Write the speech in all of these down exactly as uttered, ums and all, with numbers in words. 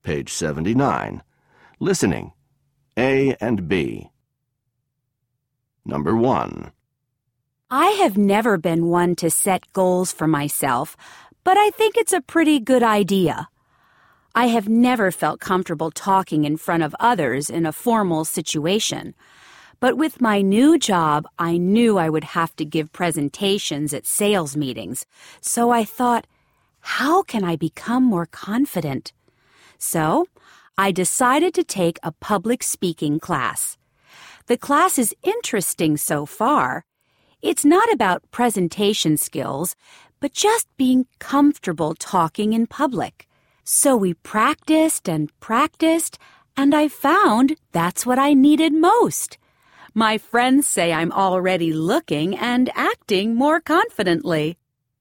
page seventy-nine. Listening, A and B. Number one. I have never been one to set goals for myself, but I think it's a pretty good idea. I have never felt comfortable talking in front of others in a formal situation. But with my new job, I knew I would have to give presentations at sales meetings. So I thought, how can I become more confident? So I decided to take a public speaking class. The class is interesting so far. It's not about presentation skills, but just being comfortable talking in public. So we practiced and practiced, and I found that's what I needed most. My friends say I'm already looking and acting more confidently.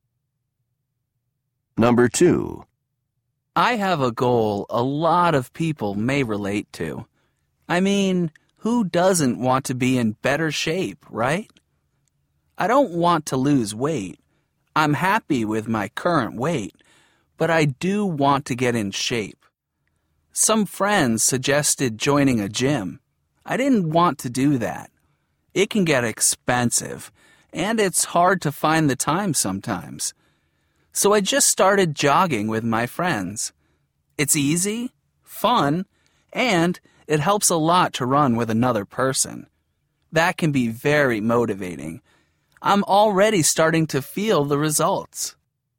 Number two. I have a goal a lot of people may relate to. I mean, who doesn't want to be in better shape, right? I don't want to lose weight. I'm happy with my current weight, but I do want to get in shape. Some friends suggested joining a gym. I didn't want to do that. It can get expensive, and it's hard to find the time sometimes. So I just started jogging with my friends. It's easy, fun, and it helps a lot to run with another person. That can be very motivating. I'm already starting to feel the results.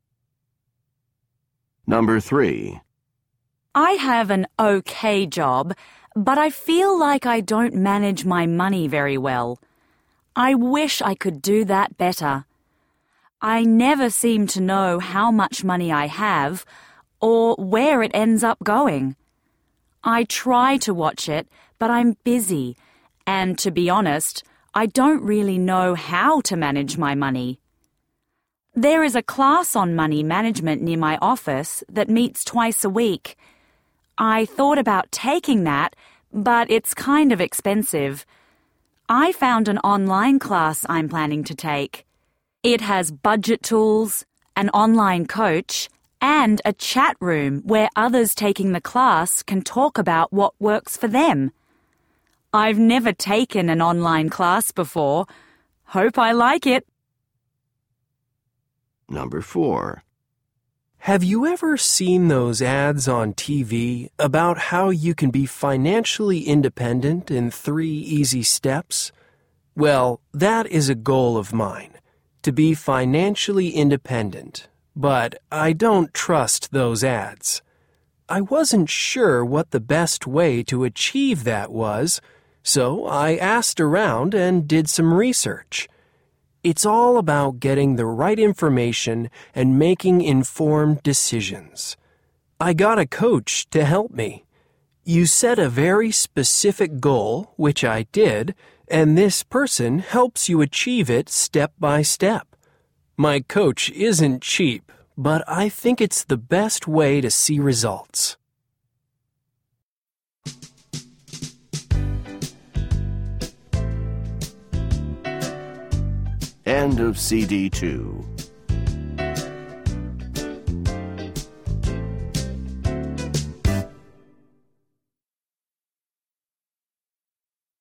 Number three. I have an okay job, but I feel like I don't manage my money very well. I wish I could do that better. I never seem to know how much money I have or where it ends up going. I try to watch it, but I'm busy, and to be honest, I don't really know how to manage my money. There is a class on money management near my office that meets twice a week. I thought about taking that, but it's kind of expensive. I found an online class I'm planning to take. It has budget tools, an online coach, and a chat room where others taking the class can talk about what works for them. I've never taken an online class before. Hope I like it. Number four. Have you ever seen those ads on T V about how you can be financially independent in three easy steps? Well, that is a goal of mine, to be financially independent, but I don't trust those ads. I wasn't sure what the best way to achieve that was, so I asked around and did some research. It's all about getting the right information and making informed decisions. I got a coach to help me. You set a very specific goal, which I did, and this person helps you achieve it step by step. My coach isn't cheap, but I think it's the best way to see results. End of C D two.